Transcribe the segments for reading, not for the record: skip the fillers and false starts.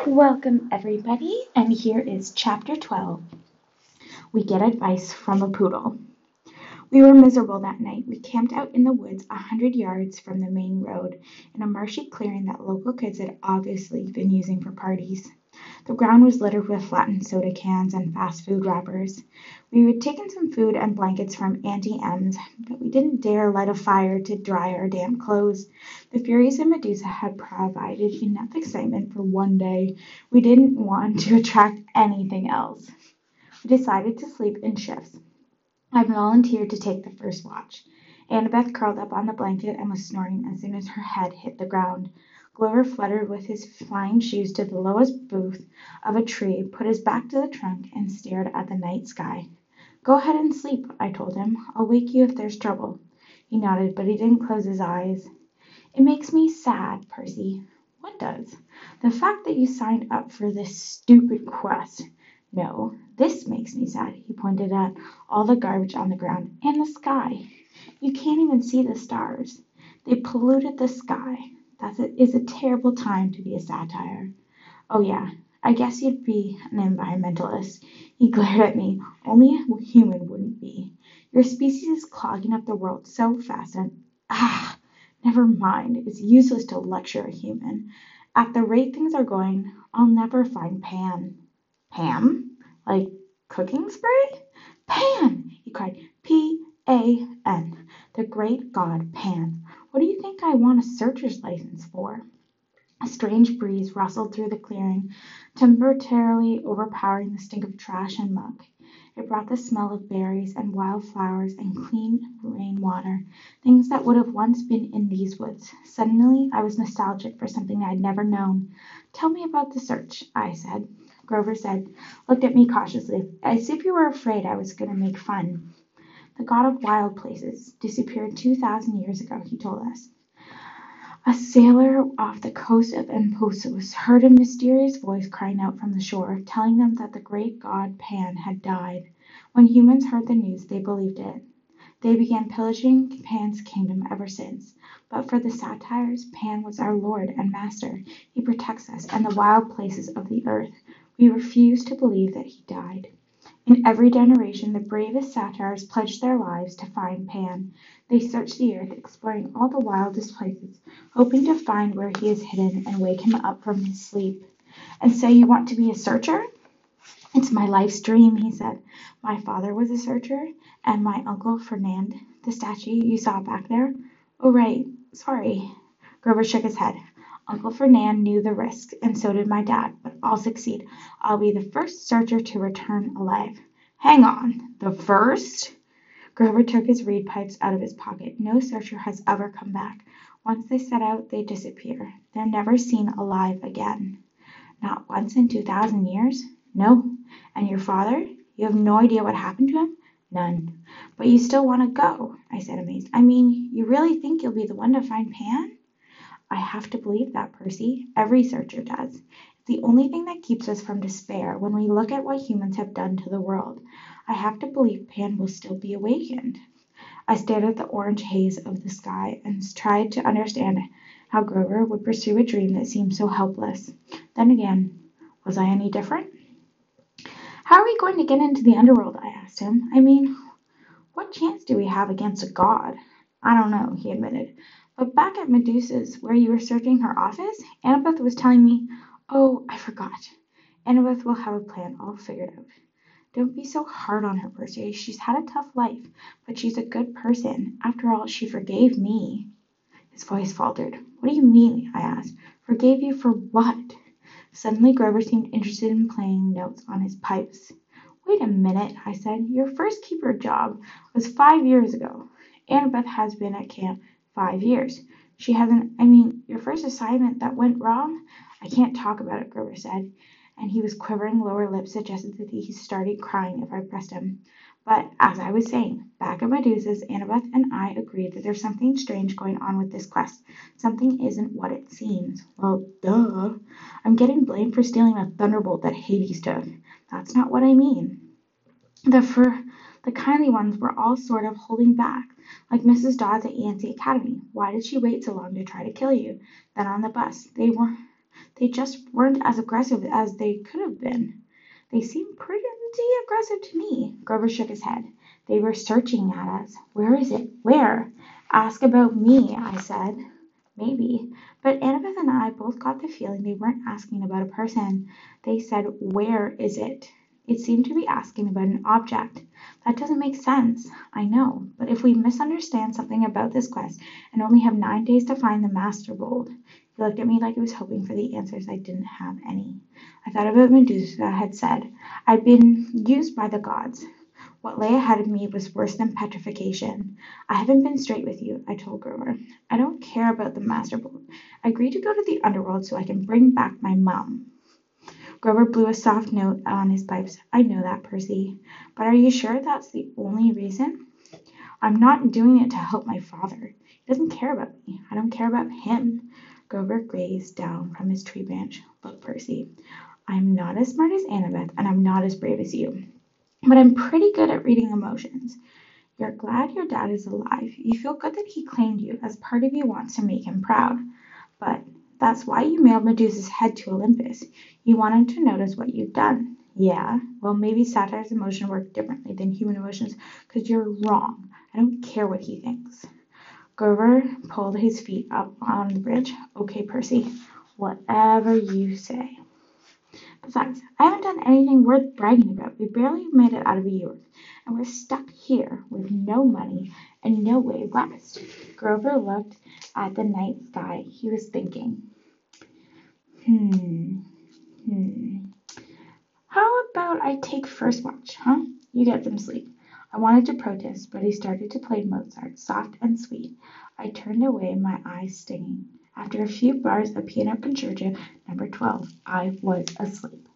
Welcome, everybody, and here is Chapter 12. We get advice from a poodle. We were miserable that night. We camped out in the woods 100 yards from the main road in a marshy clearing that local kids had obviously been using for parties. The ground was littered with flattened soda cans and fast food wrappers. We had taken some food and blankets from Auntie M's, but we didn't dare light a fire to dry our damp clothes. The Furies and Medusa had provided enough excitement for one day. We didn't want to attract anything else. We decided to sleep in shifts. I volunteered to take the first watch. Annabeth curled up on the blanket and was snoring as soon as her head hit the ground. Glover fluttered with his flying shoes to the lowest booth of a tree, put his back to the trunk, and stared at the night sky. Go ahead and sleep, I told him. I'll wake you if there's trouble. He nodded, but he didn't close his eyes. It makes me sad, Percy. What does? The fact that you signed up for this stupid quest. No, this makes me sad. He pointed at all the garbage on the ground and the sky. You can't even see the stars. They polluted the sky. That is a terrible time to be a satire. Oh yeah, I guess you'd be an environmentalist. He glared at me. Only a human wouldn't be. Your species is clogging up the world so fast never mind. It's useless to lecture a human. At the rate things are going, I'll never find Pan. Pam? Like cooking spray? Pan! He cried. Pan. The great god Pan. What do you think I want a searcher's license for? A strange breeze rustled through the clearing, temporarily overpowering the stink of trash and muck. It brought the smell of berries and wild flowers and clean rainwater, things that would have once been in these woods. Suddenly, I was nostalgic for something I'd never known. Tell me about the search, I said. Grover looked at me cautiously, as if you were afraid I was going to make fun. The god of wild places disappeared 2,000 years ago, he told us. A sailor off the coast of Emposus heard a mysterious voice crying out from the shore, telling them that the great god Pan had died. When humans heard the news, they believed it. They began pillaging Pan's kingdom ever since. But for the satyrs, Pan was our lord and master. He protects us and the wild places of the earth. We refuse to believe that he died. In every generation, the bravest satyrs pledged their lives to find Pan. They searched the earth, exploring all the wildest places, hoping to find where he is hidden and wake him up from his sleep. And so you want to be a searcher? It's my life's dream, he said. My father was a searcher, and my uncle Fernand, the statue you saw back there. Oh, right. Sorry. Grover shook his head. Uncle Fernand knew the risks, and so did my dad, but I'll succeed. I'll be the first searcher to return alive. Hang on. The first? Grover took his reed pipes out of his pocket. No searcher has ever come back. Once they set out, they disappear. They're never seen alive again. Not once in 2,000 years? No. And your father? You have no idea what happened to him? None. But you still want to go, I said, amazed. I mean, you really think you'll be the one to find Pan? I have to believe that, Percy. Every searcher does. It's the only thing that keeps us from despair when we look at what humans have done to the world. I have to believe Pan will still be awakened. I stared at the orange haze of the sky and tried to understand how Grover would pursue a dream that seemed so helpless. Then again, was I any different? How are we going to get into the underworld? I asked him. I mean, what chance do we have against a god? I don't know, he admitted. But back at Medusa's, where you were searching her office, Annabeth was telling me, oh, I forgot. Annabeth will have a plan all figured out. Don't be so hard on her, Percy. She's had a tough life, but she's a good person. After all, she forgave me. His voice faltered. What do you mean? I asked. Forgave you for what? Suddenly, Grover seemed interested in playing notes on his pipes. Wait a minute, I said. Your first keeper job was 5 years ago. Annabeth has been at camp 5 years. She hasn't, your first assignment that went wrong? I can't talk about it, Grover said, and he was quivering lower lip suggested that he started crying if I pressed him. But, as I was saying, back at Medusa's, Annabeth and I agreed that there's something strange going on with this quest. Something isn't what it seems. Well, duh. I'm getting blamed for stealing a thunderbolt that Hades took. That's not what I mean. The kindly ones were all sort of holding back, like Mrs. Dodds at Yancey Academy. Why did she wait so long to try to kill you? Then on the bus, they They just weren't as aggressive as they could have been. They seemed pretty aggressive to me. Grover shook his head. They were searching at us. Where is it? Where? Ask about me, I said. Maybe. But Annabeth and I both got the feeling they weren't asking about a person. They said, where is it? It seemed to be asking about an object. That doesn't make sense. I know. But if we misunderstand something about this quest and only have 9 days to find the Master Mold. He looked at me like he was hoping for the answers. I didn't have any. I thought about Medusa had said. I'd been used by the gods. What lay ahead of me was worse than petrification. I haven't been straight with you, I told Grover. I don't care about the Master Mold. I agreed to go to the underworld so I can bring back my mom. Grover blew a soft note on his pipes. I know that, Percy. But are you sure that's the only reason? I'm not doing it to help my father. He doesn't care about me. I don't care about him. Grover gazed down from his tree branch. Look, Percy, I'm not as smart as Annabeth, and I'm not as brave as you. But I'm pretty good at reading emotions. You're glad your dad is alive. You feel good that he claimed you, as part of you wants to make him proud. But that's why you mailed Medusa's head to Olympus. You wanted to notice what you've done. Yeah, well, maybe Satire's emotions work differently than human emotions, because you're wrong. I don't care what he thinks. Grover pulled his feet up on the bridge. Okay, Percy, whatever you say. Besides, I haven't done anything worth bragging about. We barely made it out of York, and we're stuck here with no money and no way west. Grover looked at the night sky. He was thinking. How about I take first watch, huh? You get some sleep. I wanted to protest, but he started to play Mozart, soft and sweet. I turned away, my eyes stinging. After a few bars of Piano Concerto No. 12, I was asleep.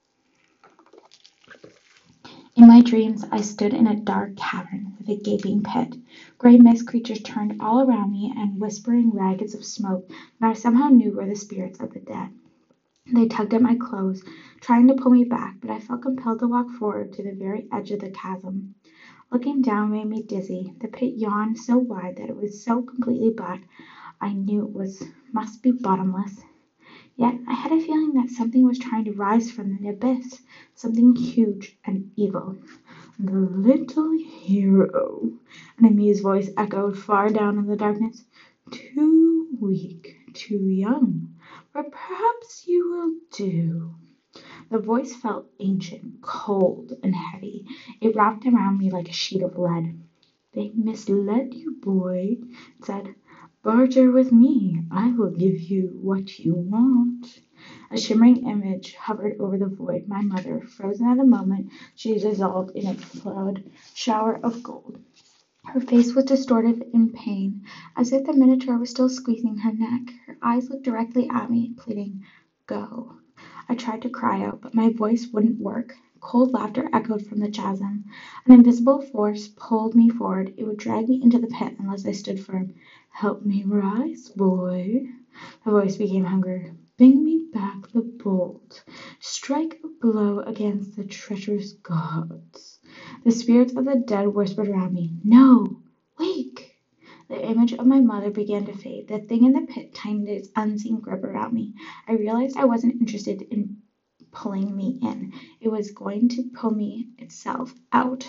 In my dreams, I stood in a dark cavern with a gaping pit. Gray mist creatures turned all around me and whispering raggeds of smoke, and I somehow knew were the spirits of the dead. They tugged at my clothes, trying to pull me back, but I felt compelled to walk forward to the very edge of the chasm. Looking down made me dizzy. The pit yawned so wide that it was so completely black I knew it must be bottomless. Yet I had a feeling that something was trying to rise from the abyss, something huge and evil. The little hero, an amused voice echoed far down in the darkness. Too weak, too young, but perhaps you will do. The voice felt ancient, cold, and heavy. It wrapped around me like a sheet of lead. They misled you, boy, it said. Barter with me. I will give you what you want. A shimmering image hovered over the void. My mother, frozen at the moment, she dissolved in a flood shower of gold. Her face was distorted in pain, as if the Minotaur was still squeezing her neck. Her eyes looked directly at me, pleading, Go. I tried to cry out, but my voice wouldn't work. Cold laughter echoed from the chasm. An invisible force pulled me forward. It would drag me into the pit unless I stood firm. Help me rise, boy. The voice became hungry. Bring me back the bolt. Strike a blow against the treacherous gods. The spirits of the dead whispered around me. No! Wake! The image of my mother began to fade. The thing in the pit tightened its unseen grip around me. I realized I wasn't interested in pulling me in. It was going to pull me itself out.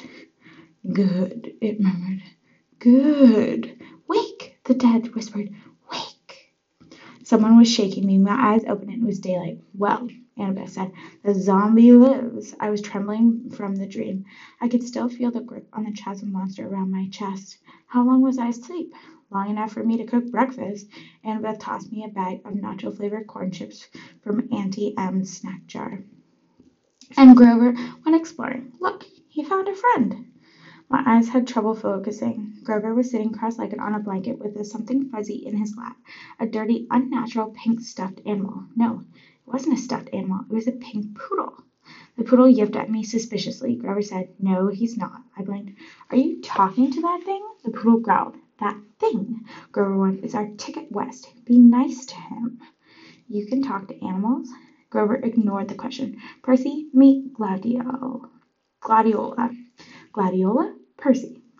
Good, it murmured. Good. Wake, the dead whispered. Wake. Someone was shaking me. My eyes opened and it was daylight. Well, Annabeth said, the zombie lives. I was trembling from the dream. I could still feel the grip on the chasm monster around my chest. How long was I asleep? Long enough for me to cook breakfast. Annabeth tossed me a bag of nacho-flavored corn chips from Auntie M's snack jar. And Grover went exploring. Look, he found a friend. My eyes had trouble focusing. Grover was sitting cross-legged on a blanket with something fuzzy in his lap, a dirty, unnatural pink stuffed animal. No, it wasn't a stuffed animal. It was a pink poodle. The poodle yipped at me suspiciously. Grover said, No, he's not. I blinked. Are you talking to that thing? The poodle growled. That thing, Grover whined, is our ticket west. Be nice to him. You can talk to animals? Grover ignored the question. Percy, meet Gladiola. Gladiola? Percy.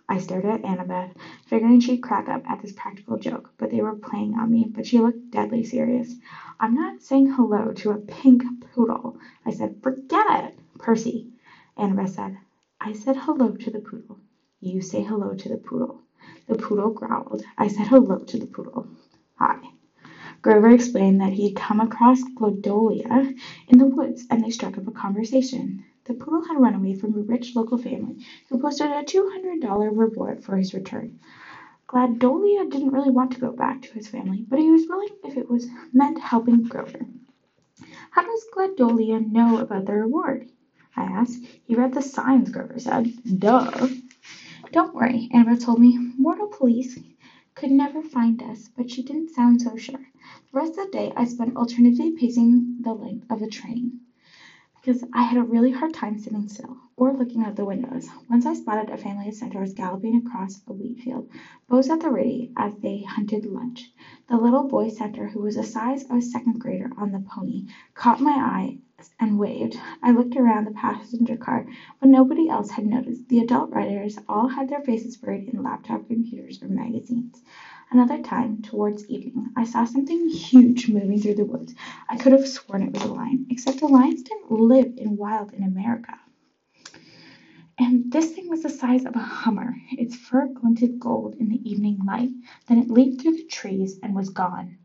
I stared at Annabeth, figuring she'd crack up at this practical joke, but they were playing on me, but she looked deadly serious. I'm not saying hello to a pink poodle. I said, forget it, Percy. Annabeth said, I said hello to the poodle. You say hello to the poodle. The poodle growled. I said hello to the poodle. Hi. Grover explained that he'd come across Gladolia in the woods, and they struck up a conversation. The poodle had run away from a rich local family who posted a $200 reward for his return. Gladolia didn't really want to go back to his family, but he was willing if it was meant helping Grover. How does Gladolia know about the reward? I asked. He read the signs, Grover said. Duh. Don't worry, Annabeth told me. Mortal police could never find us, but she didn't sound so sure. The rest of the day I spent alternately pacing the length of the train because I had a really hard time sitting still or looking out the windows. Once I spotted a family of centaurs galloping across a wheat field, bows at the ready as they hunted lunch. The little boy centaur, who was the size of a second grader on the pony, caught my eye and waved. I looked around the passenger car, but nobody else had noticed. The adult riders all had their faces buried in laptop computers or magazines. Another time, towards evening, I saw something huge moving through the woods. I could have sworn it was a lion, except the lions didn't live in wild in America. And this thing was the size of a Hummer. Its fur glinted gold in the evening light. Then it leaped through the trees and was gone.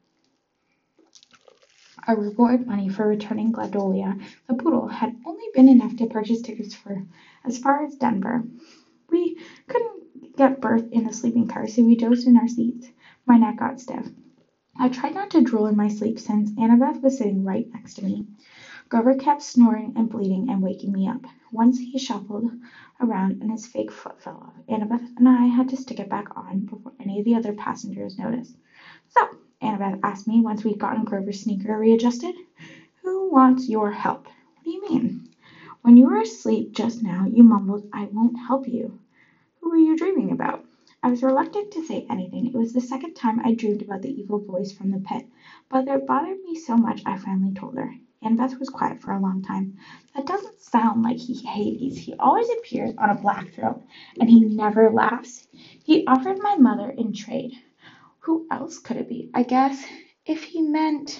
Our reward money for returning Gladolia, the poodle, had only been enough to purchase tickets for as far as Denver. We couldn't get berth in the sleeping car, so we dozed in our seats. My neck got stiff. I tried not to drool in my sleep since Annabeth was sitting right next to me. Grover kept snoring and bleating and waking me up. Once he shuffled around and his fake foot fell off. Annabeth and I had to stick it back on before any of the other passengers noticed. So, Annabeth asked me once we'd gotten Grover's sneaker readjusted. Who wants your help? What do you mean? When you were asleep just now, you mumbled, I won't help you. Who were you dreaming about? I was reluctant to say anything. It was the second time I dreamed about the evil voice from the pit, but it bothered me so much I finally told her. Annabeth was quiet for a long time. That doesn't sound like Hades. He always appears on a black throne, and he never laughs. He offered my mother in trade. Who else could it be? I guess if he meant,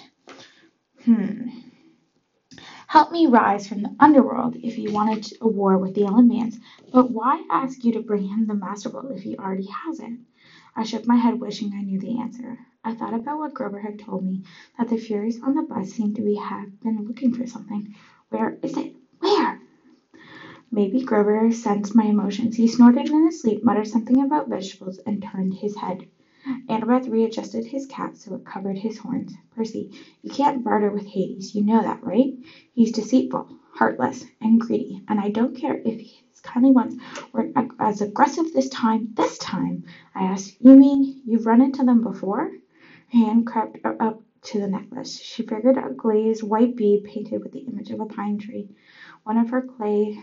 help me rise from the underworld if he wanted a war with the Olympians. But why ask you to bring him the Master Ball if he already has it? I shook my head, wishing I knew the answer. I thought about what Grover had told me, that the Furies on the bus seemed to have been looking for something. Where is it? Where? Maybe Grover sensed my emotions. He snorted in his sleep, muttered something about vegetables, and turned his head. Annabeth readjusted his cap so it covered his horns. Percy, you can't barter with Hades. You know that, right? He's deceitful, heartless, and greedy, and I don't care if his kindly ones were as aggressive this time. This time, I asked. You mean you've run into them before? Her hand crept up to the necklace. She figured a glazed white bead painted with the image of a pine tree, one of her clay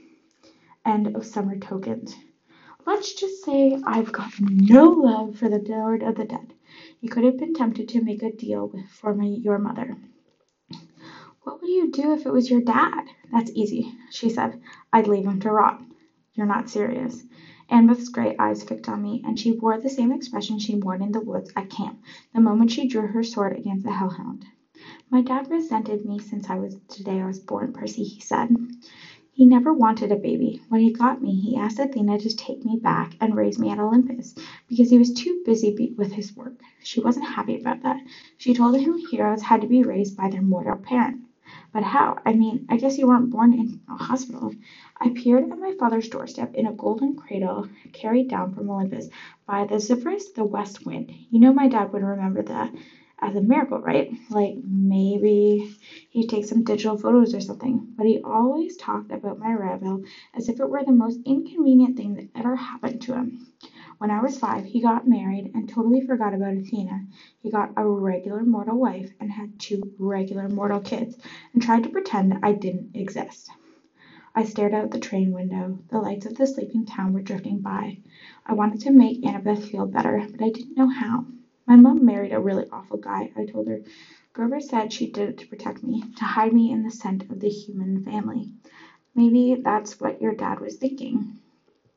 end of summer tokens. Let's just say I've got no love for the Lord of the Dead. You could have been tempted to make a deal for your mother. What would you do if it was your dad? That's easy, she said. I'd leave him to rot. You're not serious. Annabeth's gray eyes fixed on me, and she wore the same expression she'd worn in the woods at camp, the moment she drew her sword against the hellhound. My dad resented me since the day I was born, Percy, he said. He never wanted a baby. When he got me, he asked Athena to take me back and raise me at Olympus because he was too busy with his work. She wasn't happy about that. She told him heroes had to be raised by their mortal parent. But how? I mean, I guess you weren't born in a hospital. I appeared at my father's doorstep in a golden cradle carried down from Olympus by the Zephyrus, the west wind. You know my dad would remember that as a miracle, right? Like maybe he'd take some digital photos or something. But he always talked about my arrival as if it were the most inconvenient thing that ever happened to him. When I was 5, he got married and totally forgot about Athena. He got a regular mortal wife and had 2 regular mortal kids and tried to pretend I didn't exist. I stared out the train window. The lights of the sleeping town were drifting by. I wanted to make Annabeth feel better, but I didn't know how. My mom married a really awful guy, I told her. Grover said she did it to protect me, to hide me in the scent of the human family. Maybe that's what your dad was thinking.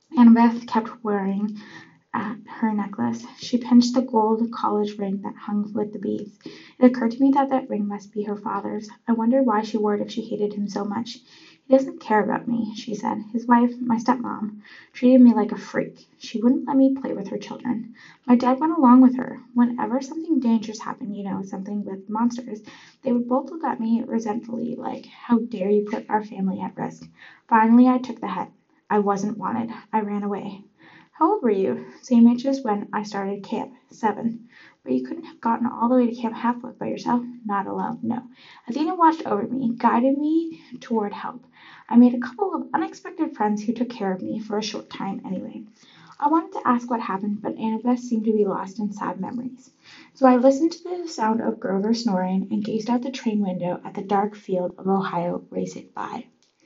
Annabeth kept wearing at her necklace. She pinched the gold college ring that hung with the beads. It occurred to me that that ring must be her father's. I wondered why she wore it if she hated him so much. He doesn't care about me, she said. His wife, my stepmom, treated me like a freak. She wouldn't let me play with her children. My dad went along with her. Whenever something dangerous happened, something with monsters, they would both look at me resentfully, like, how dare you put our family at risk? Finally, I took the hit. I wasn't wanted. I ran away. How old were you? Same age as when I started camp, 7. But you couldn't have gotten all the way to Camp Half-Blood by yourself? Not alone, no. Athena watched over me, guided me toward help. I made a couple of unexpected friends who took care of me for a short time anyway. I wanted to ask what happened, but Annabeth seemed to be lost in sad memories. So I listened to the sound of Grover snoring and gazed out the train window at the dark field of Ohio racing by.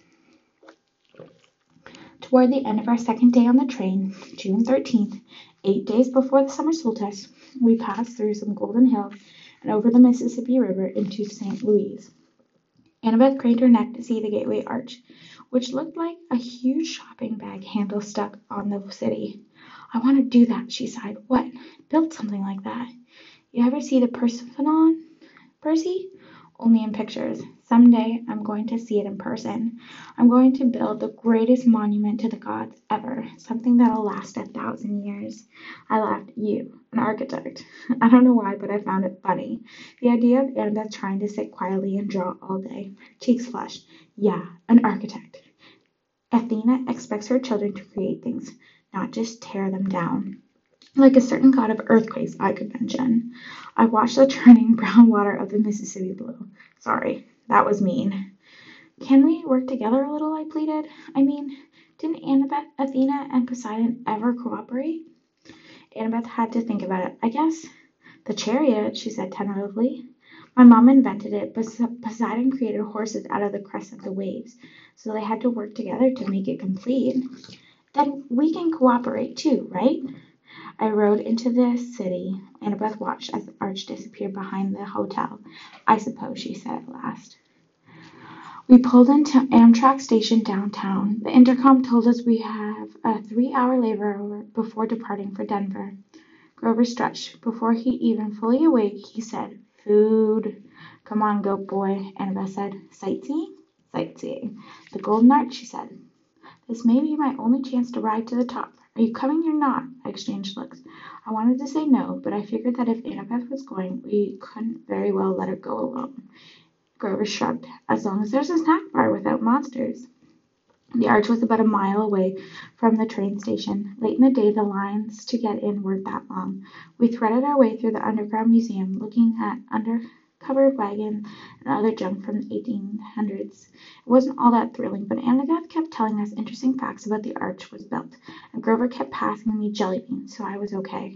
Toward the end of our second day on the train, June 13th, 8 days before the summer solstice, we passed through some golden hills and over the Mississippi River into St. Louis. Annabeth craned her neck to see the gateway arch, which looked like a huge shopping bag handle stuck on the city. I want to do that, she sighed. What? Build something like that. You ever see the Persephone, Percy? Only in pictures. Someday I'm going to see it in person. I'm going to build the greatest monument to the gods ever, something that'll last 1,000 years. I laughed. You, an architect. I don't know why, but I found it funny. The idea of Annabeth trying to sit quietly and draw all day. Her cheeks flushed. Yeah, an architect. Athena expects her children to create things, not just tear them down. Like a certain god of earthquakes, I could mention. I watched the turning brown water of the Mississippi blue. Sorry, that was mean. Can we work together a little? I pleaded. I mean, didn't Annabeth, Athena, and Poseidon ever cooperate? Annabeth had to think about it. I guess the chariot, she said tentatively. My mom invented it, but Poseidon created horses out of the crest of the waves, so they had to work together to make it complete. Then we can cooperate too, right? I rode into the city. Annabeth watched as the arch disappeared behind the hotel. I suppose, she said at last. We pulled into Amtrak station downtown. The intercom told us we have a 3-hour layover before departing for Denver. Grover stretched. Before he even fully awake, he said, Food. Come on, goat boy, Annabeth said. Sightseeing? Sightseeing. The Golden Arch, she said. This may be my only chance to ride to the top. Are you coming or not? I exchanged looks. I wanted to say no, but I figured that if Annabeth was going, we couldn't very well let her go alone. Grover shrugged. As long as there's a snack bar without monsters. The arch was about a mile away from the train station. Late in the day, the lines to get in weren't that long. We threaded our way through the underground museum, looking at undercover wagons and other junk from the 1800s. It wasn't all that thrilling, but Annabeth kept telling us interesting facts about the arch was built, and Grover kept passing me jelly beans, so I was okay.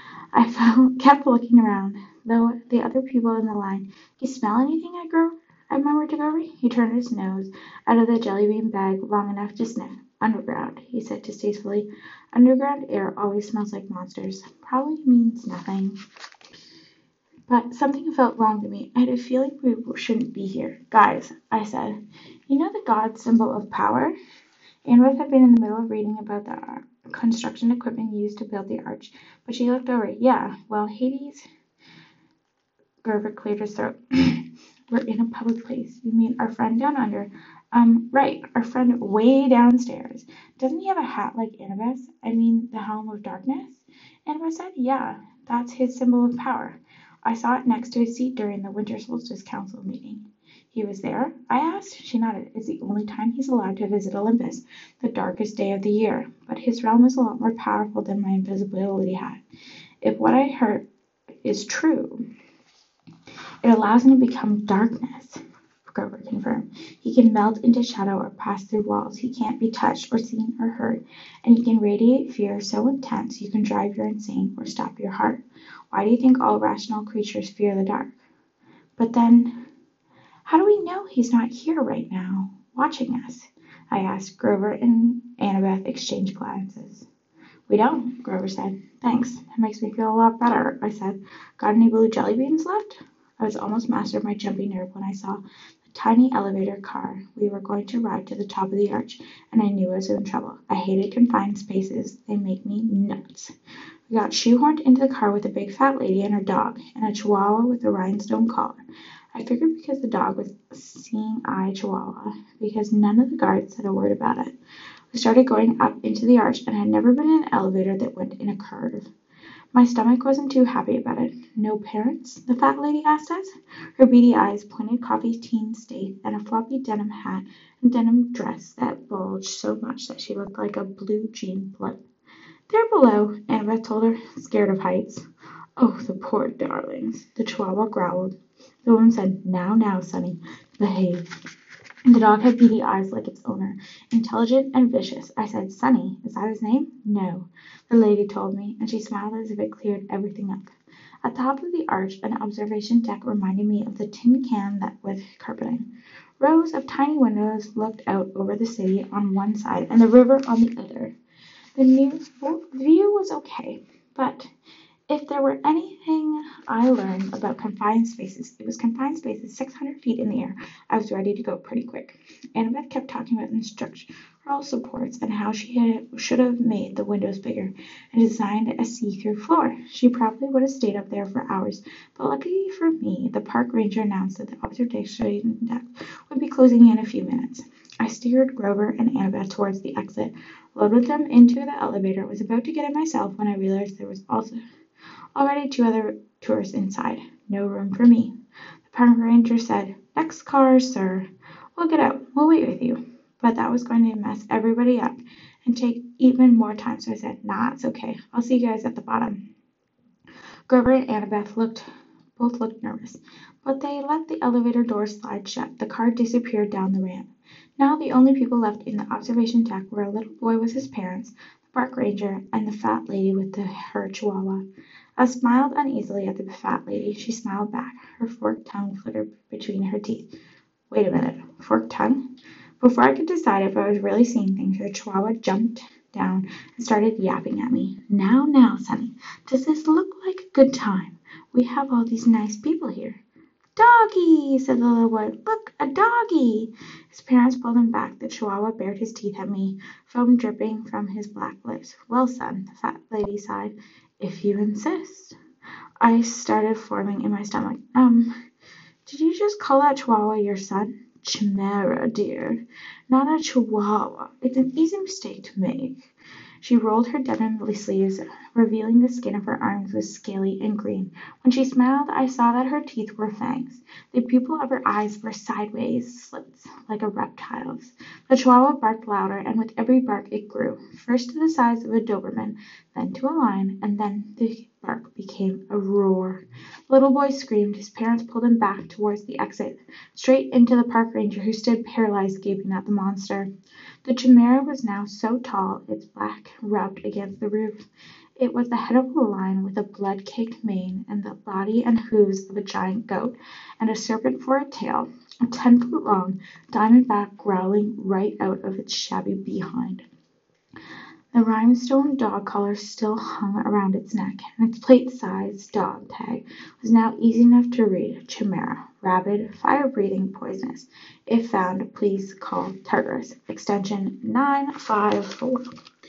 I kept looking around, though the other people in the line. You smell anything? I murmured to Grover. He turned his nose out of the jelly bean bag long enough to sniff. Underground, he said distastefully. Underground air always smells like monsters. Probably means nothing. But something felt wrong to me. I had a feeling we shouldn't be here. Guys, I said, you know the god symbol of power? Annabeth had been in the middle of reading about the construction equipment used to build the arch, but she looked over. Yeah, well, Hades. Grover cleared his throat. We're in a public place. You mean our friend down under? Right, our friend way downstairs. Doesn't he have a hat like Annabeth's? I mean, the Helm of Darkness? Annabeth said, yeah, that's his symbol of power. I saw it next to his seat during the Winter Solstice Council meeting. He was there? I asked. She nodded. It's the only time he's allowed to visit Olympus, the darkest day of the year. But his realm is a lot more powerful than my invisibility hat. If what I heard is true, it allows him to become darkness, Grover confirmed. He can melt into shadow or pass through walls. He can't be touched or seen or heard, and he can radiate fear so intense you can drive you insane or stop your heart. Why do you think all rational creatures fear the dark? But then, how do we know he's not here right now, watching us? I asked. Grover and Annabeth exchanged glances. We don't, Grover said. Thanks. It makes me feel a lot better, I said. Got any blue jelly beans left? I was almost master of my jumpy nerve when I saw the tiny elevator car. We were going to ride to the top of the arch, and I knew I was in trouble. I hated confined spaces. They make me nuts. We got shoehorned into the car with a big fat lady and her dog, and a chihuahua with a rhinestone collar. I figured because the dog was a seeing-eye chihuahua, because none of the guards said a word about it. We started going up into the arch, and I had never been in an elevator that went in a curve. My stomach wasn't too happy about it. No parents? The fat lady asked us. Her beady eyes, pointed coffee teen state, and a floppy denim hat and denim dress that bulged so much that she looked like a blue jean blimp. There below, Annabeth told her, scared of heights. Oh, the poor darlings. The chihuahua growled. The woman said, now, Sonny, behave. The dog had beady eyes like its owner, intelligent and vicious. I said, Sonny, is that his name? No, the lady told me, and she smiled as if it cleared everything up. At the top of the arch, an observation deck reminded me of the tin can that with carpeting. Rows of tiny windows looked out over the city on one side and the river on the other. The view was okay, but if there were anything I learned about confined spaces, it was confined spaces 600 feet in the air. I was ready to go pretty quick. Annabeth kept talking about the structural supports and how she should have made the windows bigger and designed a see-through floor. She probably would have stayed up there for hours, but luckily for me, the park ranger announced that the observation deck would be closing in a few minutes. I steered Grover and Annabeth towards the exit, loaded them into the elevator, was about to get in myself when I realized there was already 2 other tourists inside. No room for me. The park ranger said, Next car, sir. We'll get out. We'll wait with you. But that was going to mess everybody up and take even more time, so I said, Nah, it's okay. I'll see you guys at the bottom. Grover and Annabeth both looked nervous, but they let the elevator door slide shut. The car disappeared down the ramp. Now the only people left in the observation deck were a little boy with his parents, the park ranger, and the fat lady with her chihuahua. I smiled uneasily at the fat lady. She smiled back. Her forked tongue fluttered between her teeth. Wait a minute. Forked tongue? Before I could decide if I was really seeing things, the chihuahua jumped down and started yapping at me. Now, Sonny, does this look like a good time? We have all these nice people here. Doggy, said the little boy. Look, a doggy. His parents pulled him back. The chihuahua bared his teeth at me, foam dripping from his black lips. Well, son, the fat lady sighed. If you insist. I started forming in my stomach. Did you just call that chihuahua your son? Chimera, dear. Not a chihuahua. It's an easy mistake to make. She rolled her denim sleeves, revealing the skin of her arms was scaly and green. When she smiled, I saw that her teeth were fangs. The pupils of her eyes were sideways slits, like a reptile's. The chihuahua barked louder, and with every bark it grew, first to the size of a Doberman, then to a lion, and then the bark became a roar. The little boy screamed. His parents pulled him back towards the exit, straight into the park ranger, who stood paralyzed, gaping at the monster. The chimera was now so tall, its back rubbed against the roof. It was the head of a lion with a blood-caked mane and the body and hooves of a giant goat, and a serpent for a tail, 10 foot long, diamondback growling right out of its shabby behind. The rhinestone dog collar still hung around its neck, and its plate-sized dog tag was now easy enough to read. Chimera, rabid, fire-breathing, poisonous. If found, please call Tartarus. Extension 954.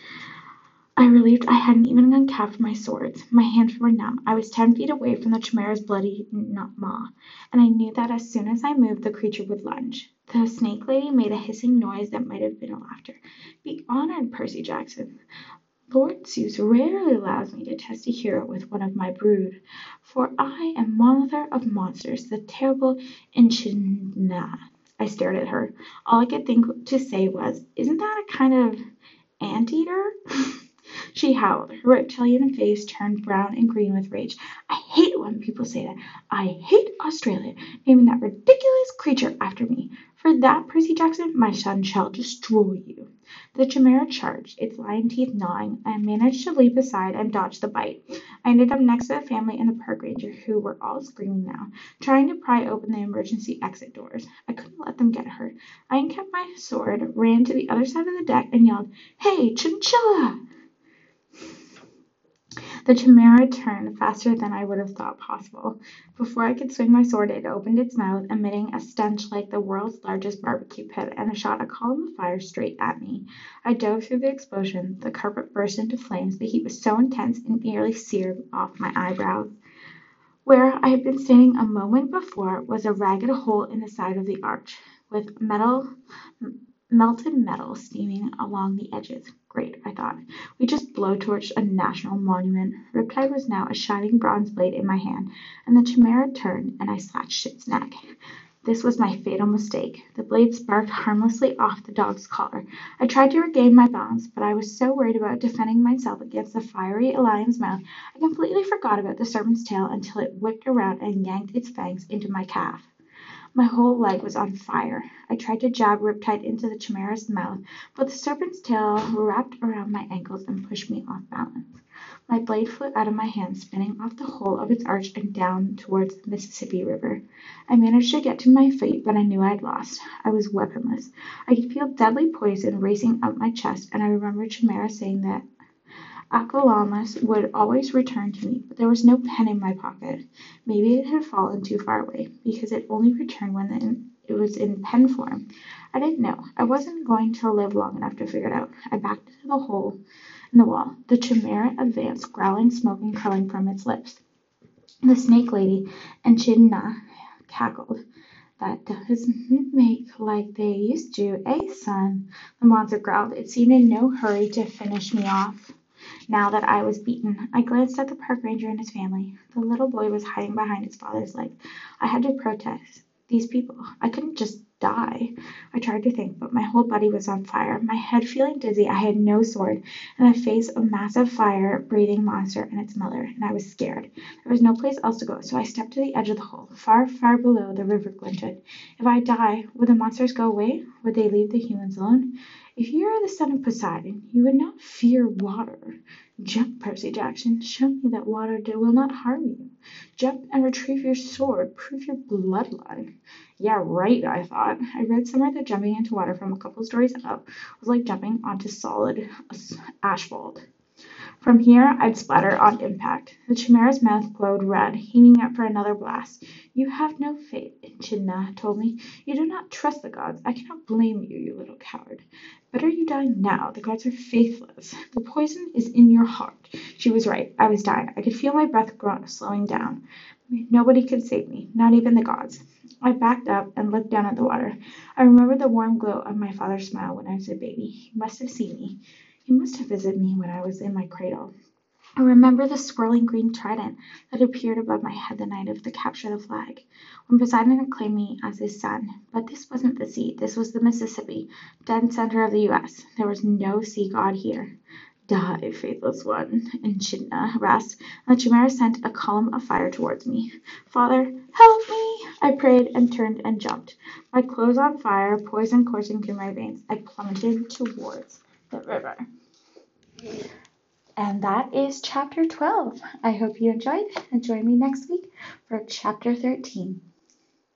I relieved I hadn't even uncapped my swords. My hands were numb. I was 10 feet away from the chimera's bloody maw, and I knew that as soon as I moved, the creature would lunge. The snake lady made a hissing noise that might have been laughter. Be honored, Percy Jackson. Lord Zeus rarely allows me to test a hero with one of my brood, for I am mother of monsters, the terrible Echidna. I stared at her. All I could think to say was, Isn't that a kind of anteater? She howled. Her reptilian face turned brown and green with rage. I hate it when people say that. I hate Australia, naming that ridiculous creature after me. For that, Percy Jackson, my son shall destroy you. The chimera charged, its lion teeth gnawing, and managed to leap aside and dodge the bite. I ended up next to the family and the park ranger, who were all screaming now, trying to pry open the emergency exit doors. I couldn't let them get her. I uncapped my sword, ran to the other side of the deck, and yelled, Hey, chinchilla! The chimera turned faster than I would have thought possible. Before I could swing my sword, it opened its mouth, emitting a stench like the world's largest barbecue pit, and shot a column of fire straight at me. I dove through the explosion. The carpet burst into flames. The heat was so intense it nearly seared off my eyebrows. Where I had been standing a moment before was a ragged hole in the side of the arch, with melted metal steaming along the edges. Great, I thought. We just blowtorched a national monument. Riptide was now a shining bronze blade in my hand, and the chimera turned, and I slashed its neck. This was my fatal mistake. The blade sparked harmlessly off the dog's collar. I tried to regain my balance, but I was so worried about defending myself against the fiery lion's mouth, I completely forgot about the serpent's tail until it whipped around and yanked its fangs into my calf. My whole leg was on fire. I tried to jab Riptide into the chimera's mouth, but the serpent's tail wrapped around my ankles and pushed me off balance. My blade flew out of my hand, spinning off the whole of its arch and down towards the Mississippi River. I managed to get to my feet, but I knew I had lost. I was weaponless. I could feel deadly poison racing up my chest, and I remembered Chimera saying that Acalamus would always return to me, but there was no pen in my pocket. Maybe it had fallen too far away, because it only returned when it was in pen form. I didn't know. I wasn't going to live long enough to figure it out. I backed into the hole in the wall. The chimera advanced, growling smoke and curling from its lips. The snake lady and Echidna cackled. That doesn't make like they used to, eh, son? The monster growled. It seemed in no hurry to finish me off. Now that I was beaten, I glanced at the park ranger and his family. The little boy was hiding behind his father's leg. I had to protest. These people. I couldn't just die. I tried to think, but my whole body was on fire. My head feeling dizzy, I had no sword, and I faced a massive fire-breathing monster and its mother, and I was scared. There was no place else to go, so I stepped to the edge of the hole. Far, far below, the river glinted. If I die, would the monsters go away? Would they leave the humans alone? If you are the son of Poseidon, you would not fear water. Jump, Percy Jackson. Show me that water will not harm you. Jump and retrieve your sword. Prove your bloodline. Yeah, right, I thought. I read somewhere that jumping into water from a couple stories up was like jumping onto solid asphalt. From here, I'd splatter on impact. The chimera's mouth glowed red, heaving up for another blast. You have no faith, Echidna told me. You do not trust the gods. I cannot blame you, you little coward. Better you die now. The gods are faithless. The poison is in your heart. She was right. I was dying. I could feel my breath slowing down. Nobody could save me, not even the gods. I backed up and looked down at the water. I remembered the warm glow of my father's smile when I was a baby. He must have seen me. He must have visited me when I was in my cradle. I remember the swirling green trident that appeared above my head the night of the capture of the flag, when Poseidon had claimed me as his son. But this wasn't the sea. This was the Mississippi, dead center of the U.S. There was no sea god here. Die, faithless one, Echidna rasped, and the chimera sent a column of fire towards me. Father, help me! I prayed and turned and jumped. My clothes on fire, poison coursing through my veins. I plummeted towards the river. And that is chapter 12. I hope you enjoyed, and join me next week for chapter 13.